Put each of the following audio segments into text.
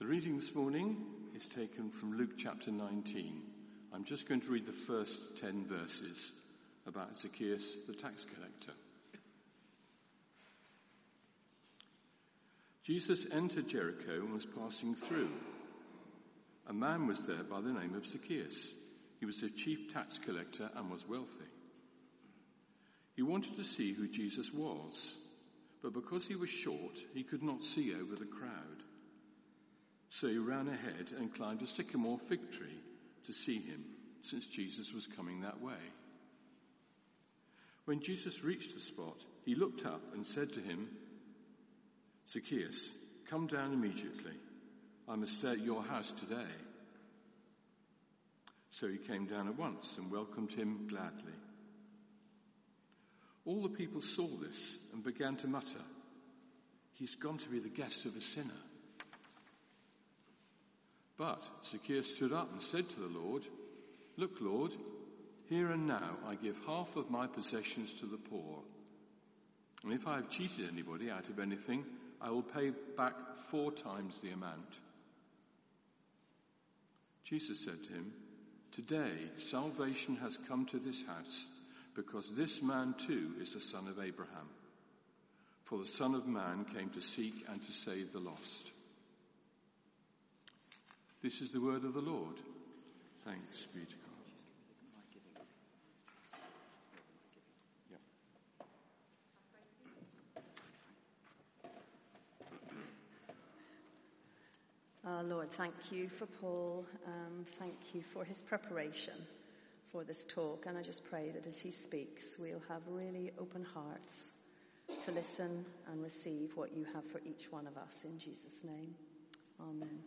reading this morning is taken from Luke chapter 19. I'm just going to read the first 10 verses about Zacchaeus, the tax collector. Jesus entered Jericho and was passing through. A man was there by the name of Zacchaeus. He was a chief tax collector and was wealthy. He wanted to see who Jesus was, but because he was short, he could not see over the crowd. So he ran ahead and climbed a sycamore fig tree to see him, since Jesus was coming that way. When Jesus reached the spot, he looked up and said to him, "Zacchaeus, come down immediately. I must stay at your house today." So he came down at once and welcomed him gladly. All the people saw this and began to mutter, "He's gone to be the guest of a sinner." But Zacchaeus stood up and said to the Lord, "Look, Lord, here and now I give half of my possessions to the poor. And if I have cheated anybody out of anything, I will pay back 4 times the amount." Jesus said to him, "Today salvation has come to this house, because this man too is the son of Abraham. For the Son of Man came to seek and to save the lost." This is the word of the Lord. Thanks be to God. Lord, thank you for Paul. Thank you for his preparation for this talk. And I just pray that as he speaks, we'll have really open hearts to listen and receive what you have for each one of us. In Jesus' name, amen.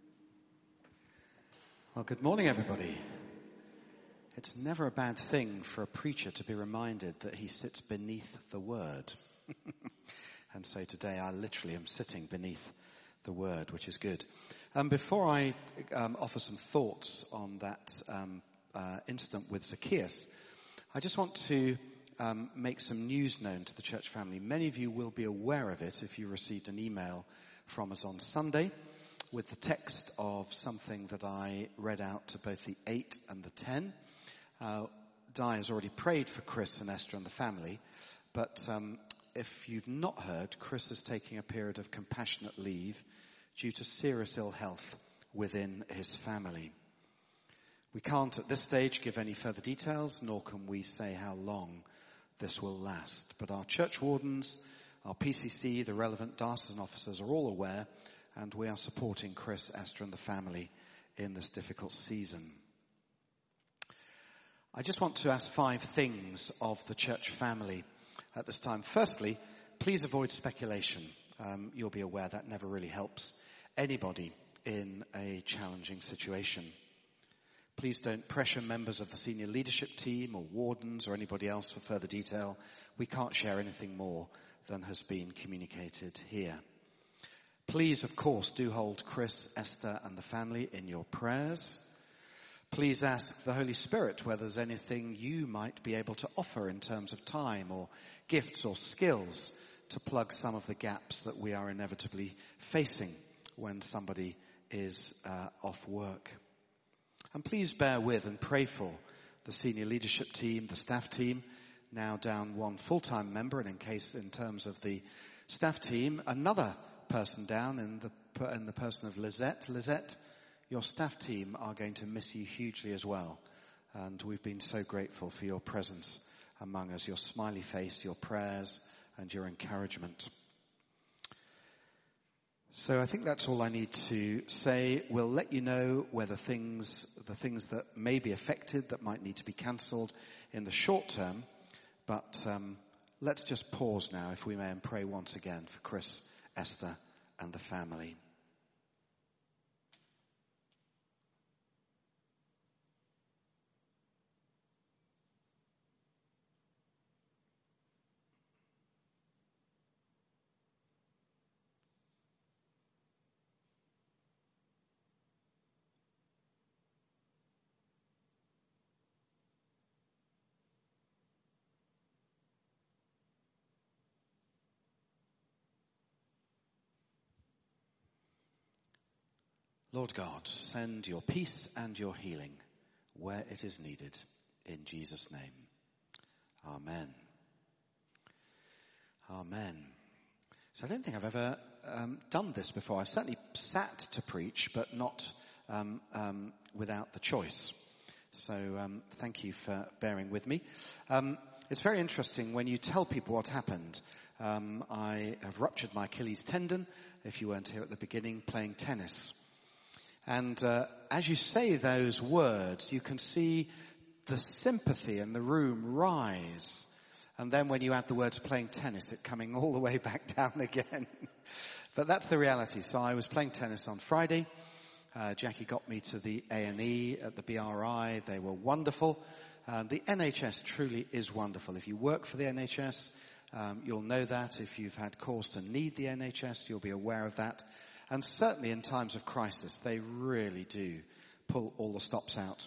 Well, good morning, everybody. It's never a bad thing for a preacher to be reminded that he sits beneath the word. And so today I literally am sitting beneath the word, which is good. Before I offer some thoughts on that incident with Zacchaeus, I just want to make some news known to the church family. Many of you will be aware of it if you received an email from us on Sunday with the text of something that I read out to both the 8 and the 10. Di has already prayed for Chris and Esther and the family, but if you've not heard, Chris is taking a period of compassionate leave due to serious ill health within his family. We can't at this stage give any further details, nor can we say how long this will last. But our church wardens, our PCC, the relevant diocesan officers are all aware, and we are supporting Chris, Esther and the family in this difficult season. I just want to ask 5 things of the church family at this time. Firstly, please avoid speculation. You'll be aware that never really helps anybody in a challenging situation. Please don't pressure members of the senior leadership team or wardens or anybody else for further detail. We can't share anything more than has been communicated here. Please, of course, do hold Chris, Esther and the family in your prayers. Please ask the Holy Spirit whether there's anything you might be able to offer in terms of time or gifts or skills to plug some of the gaps that we are inevitably facing when somebody is off work. And please bear with and pray for the senior leadership team, the staff team, now down 1 full-time member, and in terms of the staff team, another person down in the person of Lizette. Lizette, your staff team are going to miss you hugely as well. And we've been so grateful for your presence among us, your smiley face, your prayers, and your encouragement. So I think that's all I need to say. We'll let you know whether the things that may be affected, that might need to be cancelled in the short term. But let's just pause now, if we may, and pray once again for Chris, Esther, and the family. Lord God, send your peace and your healing where it is needed. In Jesus' name. Amen. Amen. So I don't think I've ever done this before. I've certainly sat to preach, but not without the choice. So thank you for bearing with me. It's very interesting when you tell people what happened. I have ruptured my Achilles tendon, if you weren't here at the beginning, playing tennis. And as you say those words, you can see the sympathy in the room rise. And then when you add the words playing tennis, it coming all the way back down again. But that's the reality. So I was playing tennis on Friday. Jackie got me to the A&E at the BRI. They were wonderful. The NHS truly is wonderful. If you work for the NHS, you'll know that. If you've had cause to need the NHS, you'll be aware of that. And certainly in times of crisis, they really do pull all the stops out.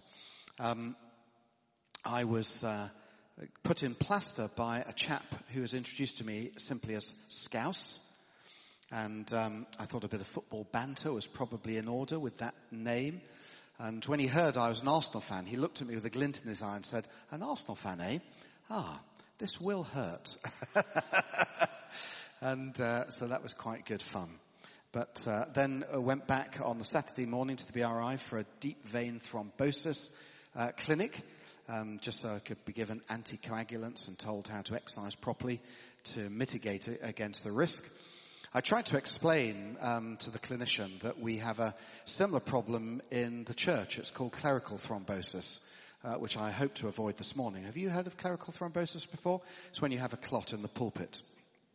I was put in plaster by a chap who was introduced to me simply as Scouse. And I thought a bit of football banter was probably in order with that name. And when he heard I was an Arsenal fan, he looked at me with a glint in his eye and said, "An Arsenal fan, eh? This will hurt." And so that was quite good fun. But then went back on the Saturday morning to the BRI for a deep vein thrombosis clinic, just so I could be given anticoagulants and told how to exercise properly to mitigate against the risk. I tried to explain to the clinician that we have a similar problem in the church. It's called clerical thrombosis, which I hope to avoid this morning. Have you heard of clerical thrombosis before? It's when you have a clot in the pulpit.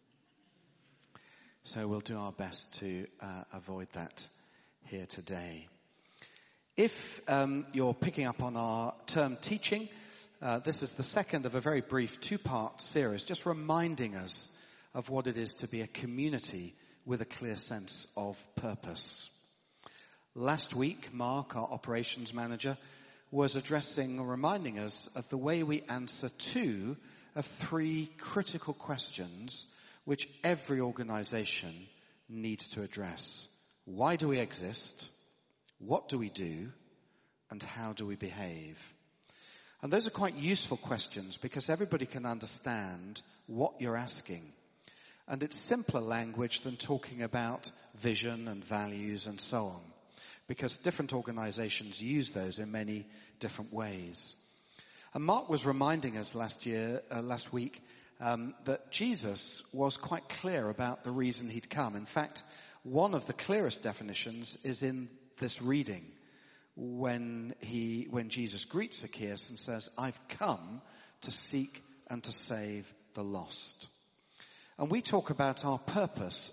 So we'll do our best to avoid that here today. If you're picking up on our term teaching, this is the second of a very brief two-part series, just reminding us of what it is to be a community with a clear sense of purpose. Last week, Mark, our operations manager, was addressing or reminding us of the way we answer two of three critical questions which every organization needs to address. Why do we exist? What do we do? And how do we behave? And those are quite useful questions because everybody can understand what you're asking. And it's simpler language than talking about vision and values and so on, because different organizations use those in many different ways. And Mark was reminding us last week, that Jesus was quite clear about the reason he'd come. In fact, one of the clearest definitions is in this reading when Jesus greets Zacchaeus and says, "I've come to seek and to save the lost." And we talk about our purpose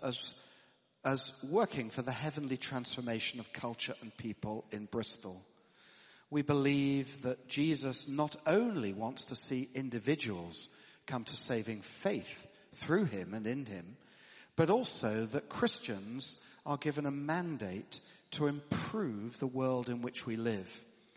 as working for the heavenly transformation of culture and people in Bristol. We believe that Jesus not only wants to see individuals come to saving faith through him and in him, but also that Christians are given a mandate to improve the world in which we live.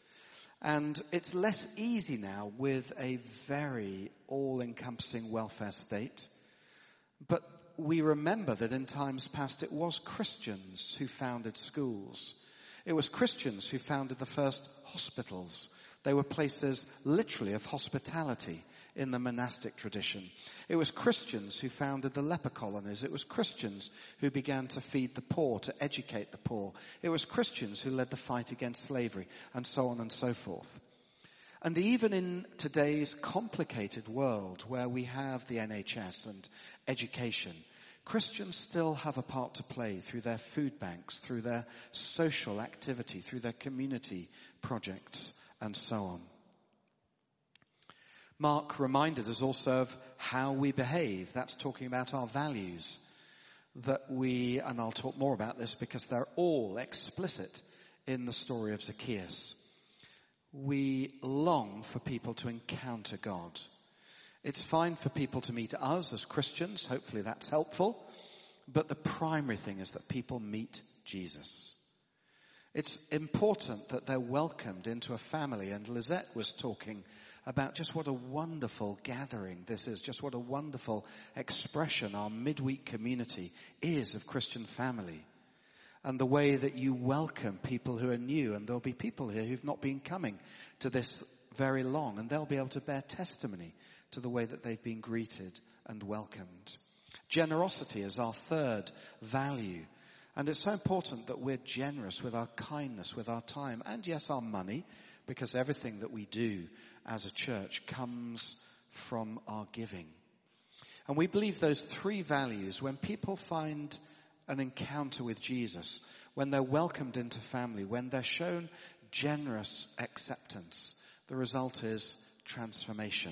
And it's less easy now with a very all-encompassing welfare state, but we remember that in times past it was Christians who founded schools. It was Christians who founded the first hospitals. They were places literally of hospitality in the monastic tradition. It was Christians who founded the leper colonies. It was Christians who began to feed the poor, to educate the poor. It was Christians who led the fight against slavery, and so on and so forth. And even in today's complicated world where we have the NHS and education, Christians still have a part to play through their food banks, through their social activity, through their community projects, and so on. Mark reminded us also of how we behave. That's talking about our values. That we, and I'll talk more about this because they're all explicit in the story of Zacchaeus. We long for people to encounter God. It's fine for people to meet us as Christians. Hopefully that's helpful. But the primary thing is that people meet Jesus. It's important that they're welcomed into a family. And Lizette was talking about just what a wonderful gathering this is, just what a wonderful expression our midweek community is of Christian family. and the way that you welcome people who are new. And there'll be people here who've not been coming to this very long, and they'll be able to bear testimony to the way that they've been greeted and welcomed. Generosity is our third value. And it's so important that we're generous with our kindness, with our time, and yes, our money, because everything that we do as a church comes from our giving. And we believe those three values, when people find an encounter with Jesus, when they're welcomed into family, when they're shown generous acceptance, the result is transformation.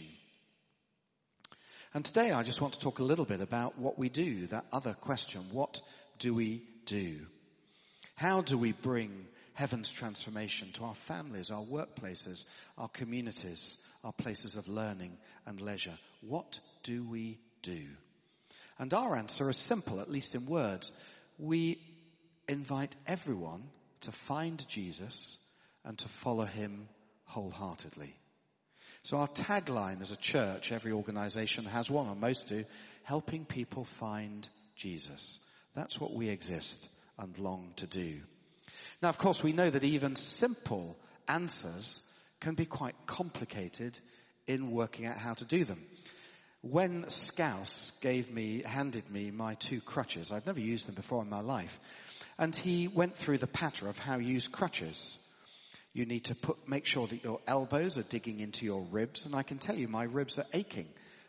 And today I just want to talk a little bit about what we do, that other question. What do we do? How do we bring heaven's transformation to our families, our workplaces, our communities, our places of learning and leisure? What do we do? And our answer is simple, at least in words. We invite everyone to find Jesus and to follow him wholeheartedly. So our tagline as a church, every organization has one, or most do, helping people find Jesus. That's what we exist and long to do. Now, of course, we know that even simple answers can be quite complicated in working out how to do them. When Scouse handed me my 2 crutches, I'd never used them before in my life, and he went through the patter of how you use crutches. You need to make sure that your elbows are digging into your ribs, and I can tell you my ribs are aching.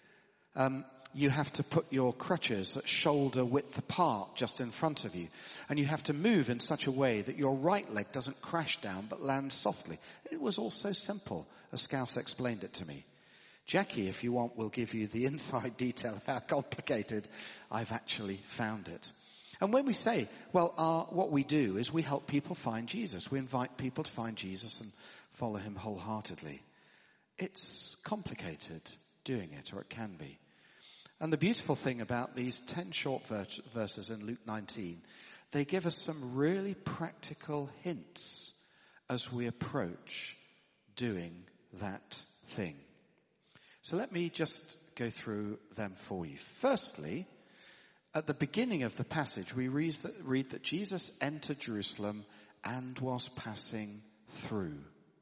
You have to put your crutches at shoulder width apart just in front of you. And you have to move in such a way that your right leg doesn't crash down but lands softly. It was all so simple, as Scouse explained it to me. Jackie, if you want, will give you the inside detail of how complicated I've actually found it. And when we say, what we do is we help people find Jesus. We invite people to find Jesus and follow him wholeheartedly. It's complicated doing it, or it can be. And the beautiful thing about these 10 short verses in Luke 19, they give us some really practical hints as we approach doing that thing. So let me just go through them for you. Firstly, at the beginning of the passage, we read that Jesus entered Jerusalem and was passing through.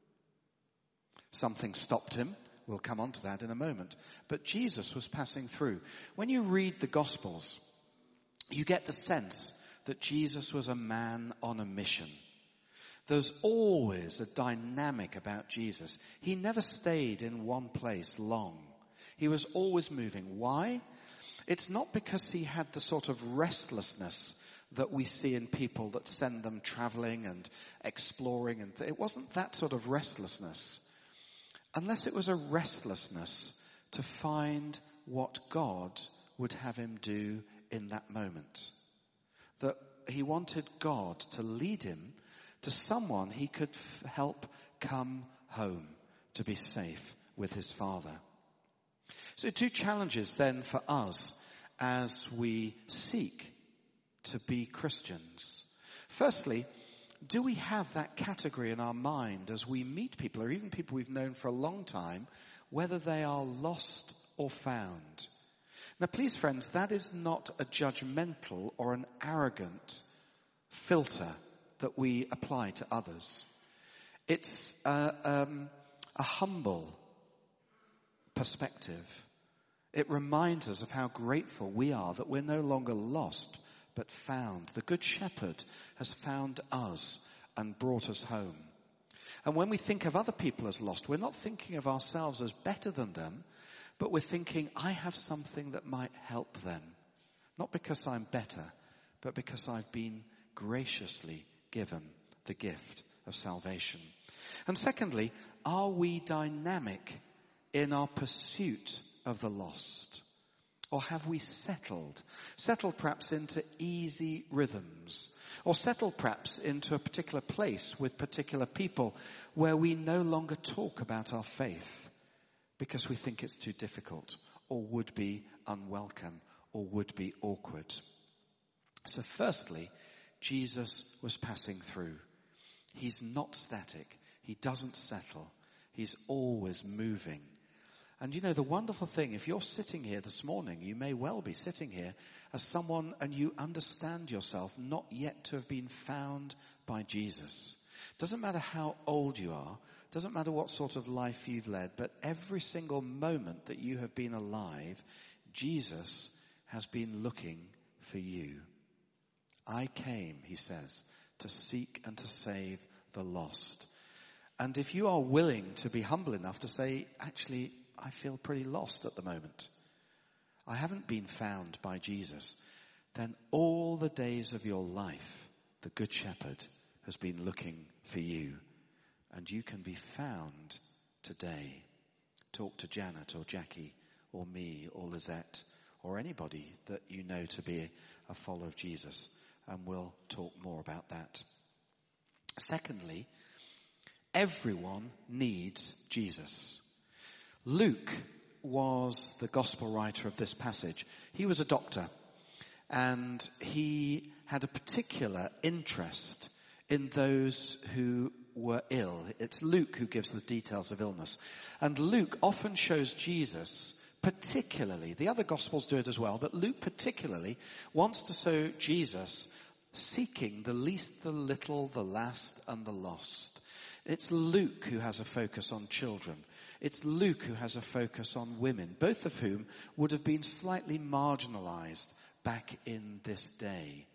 Something stopped him. We'll come on to that in a moment. But Jesus was passing through. When you read the Gospels, you get the sense that Jesus was a man on a mission. There's always a dynamic about Jesus. He never stayed in one place long. He was always moving. Why? It's not because he had the sort of restlessness that we see in people that send them traveling and exploring. And it wasn't that sort of restlessness. Unless it was a restlessness to find what God would have him do in that moment. That he wanted God to lead him to someone he could help come home to be safe with his Father. So 2 challenges then for us as we seek to be Christians. Firstly, do we have that category in our mind as we meet people, or even people we've known for a long time, whether they are lost or found? Now please friends, that is not a judgmental or an arrogant filter that we apply to others. It's a humble perspective. It reminds us of how grateful we are that we're no longer lost but found. The Good Shepherd has found us and brought us home. And when we think of other people as lost, we're not thinking of ourselves as better than them, but we're thinking, I have something that might help them. Not because I'm better, but because I've been graciously given the gift of salvation. And secondly, are we dynamic in our pursuit of the lost? Or have we settled perhaps into easy rhythms, or settled perhaps into a particular place with particular people where we no longer talk about our faith because we think it's too difficult, or would be unwelcome, or would be awkward? So firstly, Jesus was passing through. He's not static. He doesn't settle. He's always moving. And you know, the wonderful thing, if you're sitting here this morning, you may well be sitting here as someone and you understand yourself not yet to have been found by Jesus. Doesn't matter how old you are, doesn't matter what sort of life you've led, but every single moment that you have been alive, Jesus has been looking for you. I came, he says, to seek and to save the lost. And if you are willing to be humble enough to say, actually, I feel pretty lost at the moment, I haven't been found by Jesus, then all the days of your life, the Good Shepherd has been looking for you. And you can be found today. Talk to Janet or Jackie or me or Lizette or anybody that you know to be a follower of Jesus. And we'll talk more about that. Secondly, everyone needs Jesus. Luke was the gospel writer of this passage. He was a doctor, and he had a particular interest in those who were ill. It's Luke who gives the details of illness. And Luke often shows Jesus particularly, the other gospels do it as well, but Luke particularly wants to show Jesus seeking the least, the little, the last, and the lost. It's Luke who has a focus on children. It's Luke who has a focus on women, both of whom would have been slightly marginalized back in this day.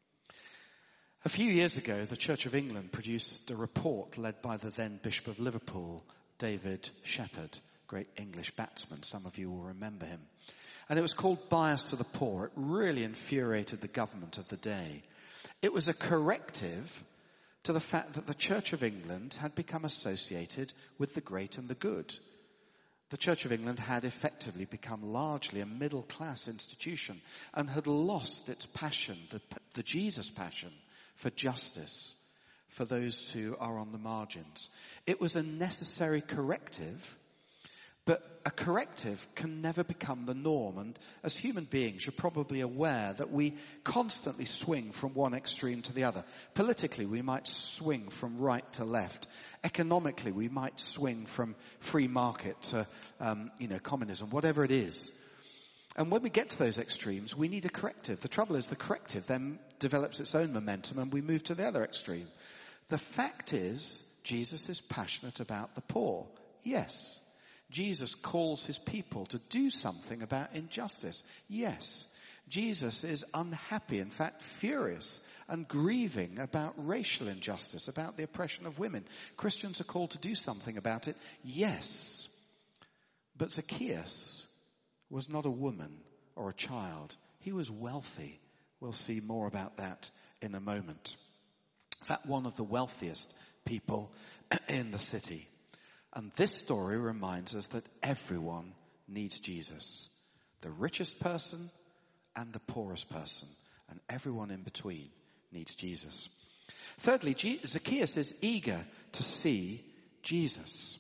A few years ago, the Church of England produced a report led by the then Bishop of Liverpool, David Shepherd, great English batsman. Some of you will remember him. And it was called Bias to the Poor. It really infuriated the government of the day. It was a corrective to the fact that the Church of England had become associated with the great and the good. The Church of England had effectively become largely a middle-class institution and had lost its passion, the Jesus passion, for justice, for those who are on the margins. It was a necessary corrective, but a corrective can never become the norm. And as human beings, you're probably aware that we constantly swing from one extreme to the other. Politically, we might swing from right to left. Economically, we might swing from free market to, communism, whatever it is. And when we get to those extremes, we need a corrective. The trouble is the corrective then develops its own momentum and we move to the other extreme. The fact is, Jesus is passionate about the poor. Yes. Jesus calls his people to do something about injustice. Yes. Jesus is unhappy, in fact furious and grieving about racial injustice, about the oppression of women. Christians are called to do something about it. Yes. But Zacchaeus was not a woman or a child. He was wealthy. We'll see more about that in a moment. In fact, one of the wealthiest people in the city. And this story reminds us that everyone needs Jesus. The richest person and the poorest person. And everyone in between needs Jesus. Thirdly, Zacchaeus is eager to see Jesus.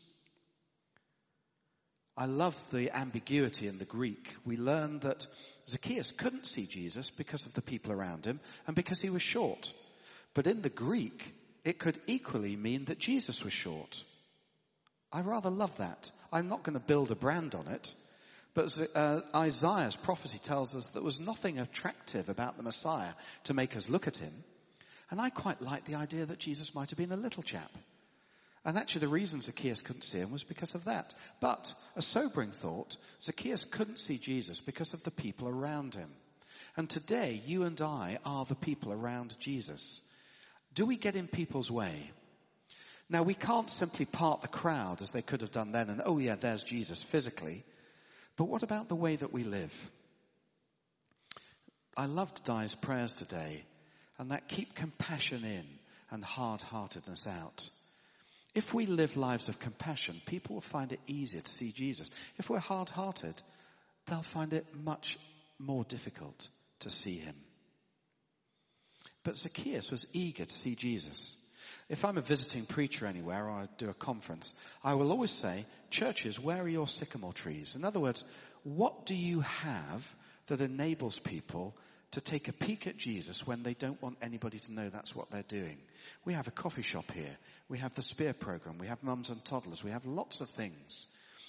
I love the ambiguity in the Greek. We learn that Zacchaeus couldn't see Jesus because of the people around him and because he was short. But in the Greek, it could equally mean that Jesus was short. I rather love that. I'm not going to build a brand on it. But Isaiah's prophecy tells us there was nothing attractive about the Messiah to make us look at him. And I quite like the idea that Jesus might have been a little chap. And actually the reason Zacchaeus couldn't see him was because of that. But a sobering thought, Zacchaeus couldn't see Jesus because of the people around him. And today, you and I are the people around Jesus. Do we get in people's way? Now, we can't simply part the crowd as they could have done then and, oh yeah, there's Jesus physically. But what about the way that we live? I loved Di's prayers today, and that keep compassion in and hard-heartedness out. If we live lives of compassion, people will find it easier to see Jesus. If we're hard-hearted, they'll find it much more difficult to see him. But Zacchaeus was eager to see Jesus. If I'm a visiting preacher anywhere or I do a conference, I will always say, churches, where are your sycamore trees? In other words, what do you have that enables people to take a peek at Jesus when they don't want anybody to know that's what they're doing? We have a coffee shop here. We have the Spear program. We have mums and toddlers. We have lots of things.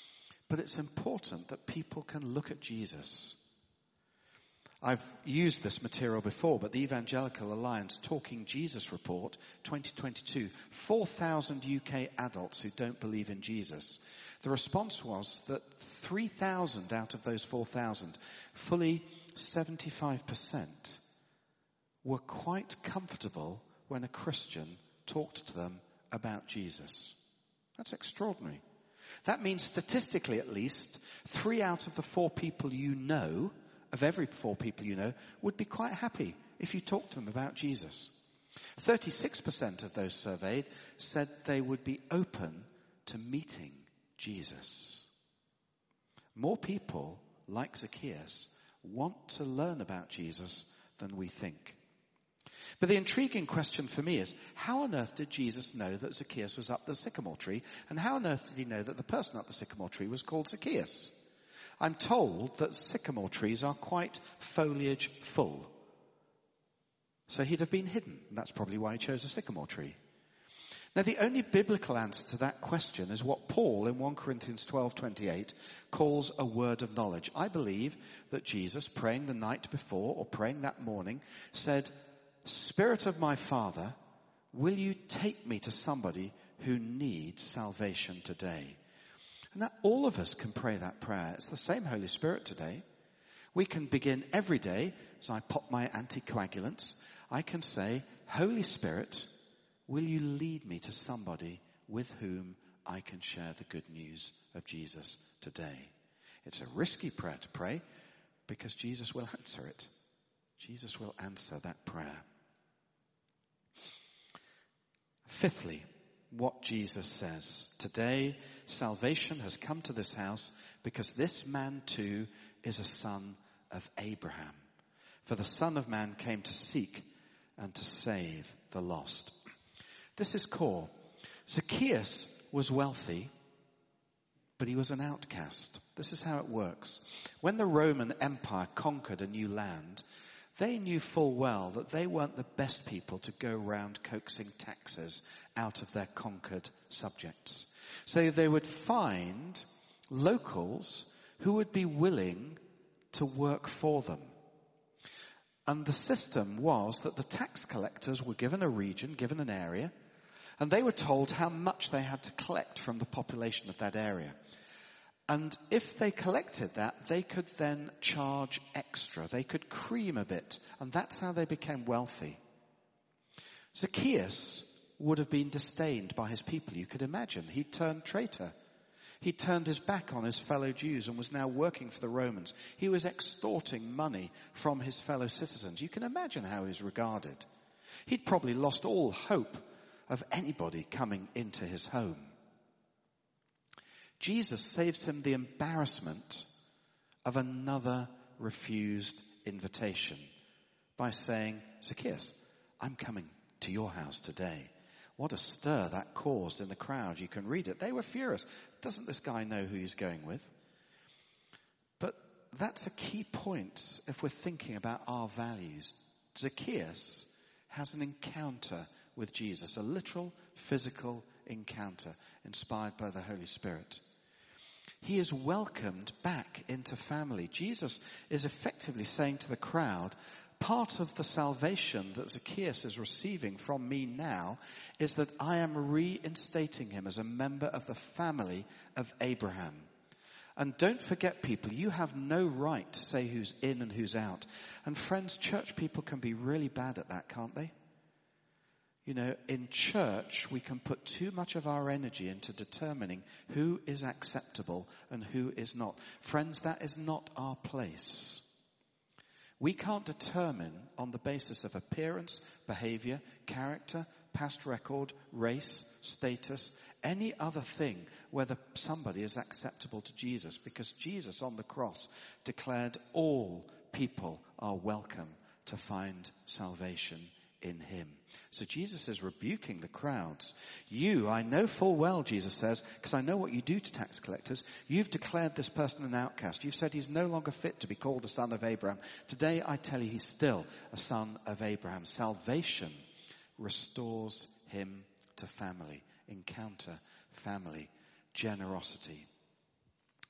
But it's important that people can look at Jesus. I've used this material before, but the Evangelical Alliance Talking Jesus Report 2022, 4,000 UK adults who don't believe in Jesus. The response was that 3,000 out of those 4,000, fully 75%, were quite comfortable when a Christian talked to them about Jesus. That's extraordinary. That means statistically at least, 3 out of the 4 people you know, of every 4 people you know, would be quite happy if you talked to them about Jesus. 36% of those surveyed said they would be open to meeting Jesus. More people, like Zacchaeus, want to learn about Jesus than we think. But the intriguing question for me is, how on earth did Jesus know that Zacchaeus was up the sycamore tree? And how on earth did he know that the person up the sycamore tree was called Zacchaeus? I'm told that sycamore trees are quite foliage full. So he'd have been hidden. And that's probably why he chose a sycamore tree. Now, the only biblical answer to that question is what Paul in 1 Corinthians 12:28 calls a word of knowledge. I believe that Jesus, praying the night before or praying that morning, said, "Spirit of my Father, will you take me to somebody who needs salvation today?" And that all of us can pray that prayer. It's the same Holy Spirit today. We can begin every day, as I pop my anticoagulants, I can say, "Holy Spirit, will you lead me to somebody with whom I can share the good news of Jesus today?" It's a risky prayer to pray because Jesus will answer it. Jesus will answer that prayer. Fifthly, what Jesus says. Today, salvation has come to this house because this man too is a son of Abraham. For the Son of Man came to seek and to save the lost. This is core. Zacchaeus was wealthy, but he was an outcast. This is how it works. When the Roman Empire conquered a new land, they knew full well that they weren't the best people to go around coaxing taxes out of their conquered subjects. So they would find locals who would be willing to work for them. And the system was that the tax collectors were given a region, given an area, and they were told how much they had to collect from the population of that area. And if they collected that, they could then charge extra. They could cream a bit. And that's how they became wealthy. Zacchaeus would have been disdained by his people. You could imagine. He turned traitor. He turned his back on his fellow Jews and was now working for the Romans. He was extorting money from his fellow citizens. You can imagine how he was regarded. He'd probably lost all hope of anybody coming into his home. Jesus saves him the embarrassment of another refused invitation by saying, "Zacchaeus, I'm coming to your house today." What a stir that caused in the crowd. You can read it. They were furious. Doesn't this guy know who he's going with? But that's a key point if we're thinking about our values. Zacchaeus has an encounter with Jesus, a literal physical encounter inspired by the Holy Spirit. He is welcomed back into family. Jesus is effectively saying to the crowd, part of the salvation that Zacchaeus is receiving from me now is that I am reinstating him as a member of the family of Abraham. And don't forget, people, you have no right to say who's in and who's out. And friends, church people can be really bad at that, can't they? You know, in church, we can put too much of our energy into determining who is acceptable and who is not. Friends, that is not our place. We can't determine on the basis of appearance, behavior, character, past record, race, status, any other thing whether somebody is acceptable to Jesus, because Jesus on the cross declared all people are welcome to find salvation in him. So Jesus is rebuking the crowds. You, I know full well, Jesus says, because I know what you do to tax collectors. You've declared this person an outcast. You've said he's no longer fit to be called a son of Abraham. Today I tell you he's still a son of Abraham. Salvation restores him to family, encounter, family, generosity.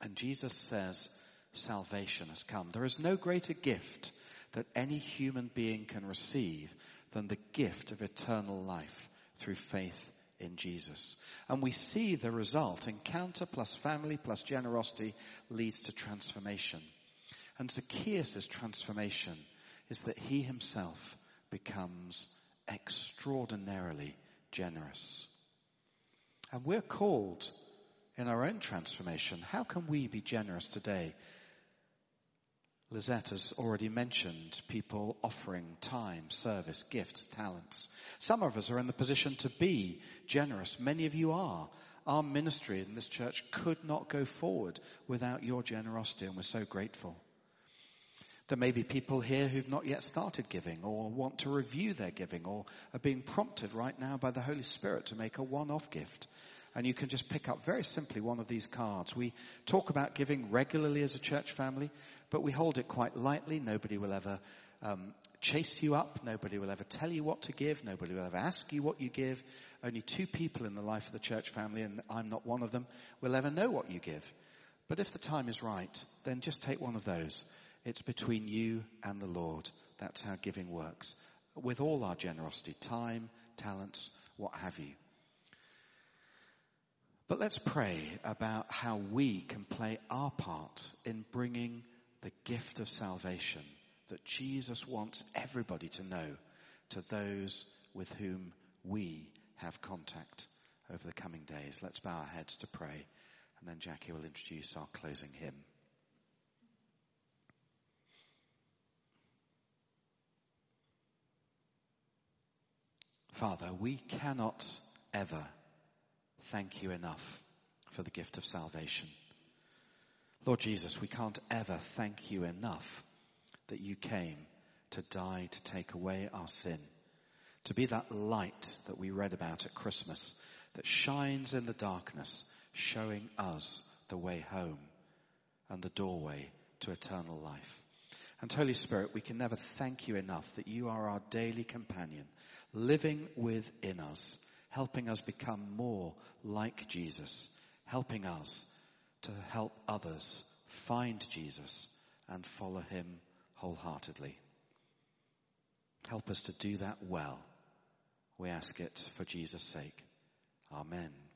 And Jesus says salvation has come. There is no greater gift that any human being can receive than the gift of eternal life through faith in Jesus. And we see the result. Encounter plus family plus generosity leads to transformation. And Zacchaeus' transformation is that he himself becomes extraordinarily generous. And we're called in our own transformation. How can we be generous today? Lizette has already mentioned people offering time, service, gifts, talents. Some of us are in the position to be generous. Many of you are. Our ministry in this church could not go forward without your generosity, and we're so grateful. There may be people here who've not yet started giving or want to review their giving or are being prompted right now by the Holy Spirit to make a one-off gift. And you can just pick up very simply one of these cards. We talk about giving regularly as a church family, but we hold it quite lightly. Nobody will ever chase you up. Nobody will ever tell you what to give. Nobody will ever ask you what you give. Only 2 people in the life of the church family, and I'm not one of them, will ever know what you give. But if the time is right, then just take one of those. It's between you and the Lord. That's how giving works. With all our generosity, time, talents, what have you. But let's pray about how we can play our part in bringing the gift of salvation that Jesus wants everybody to know to those with whom we have contact over the coming days. Let's bow our heads to pray, and then Jackie will introduce our closing hymn. Father, we cannot ever thank you enough for the gift of salvation. Lord Jesus, we can't ever thank you enough that you came to die to take away our sin, to be that light that we read about at Christmas that shines in the darkness, showing us the way home and the doorway to eternal life. And Holy Spirit, we can never thank you enough that you are our daily companion, living within us, helping us become more like Jesus, helping us to help others find Jesus and follow him wholeheartedly. Help us to do that well. We ask it for Jesus' sake. Amen.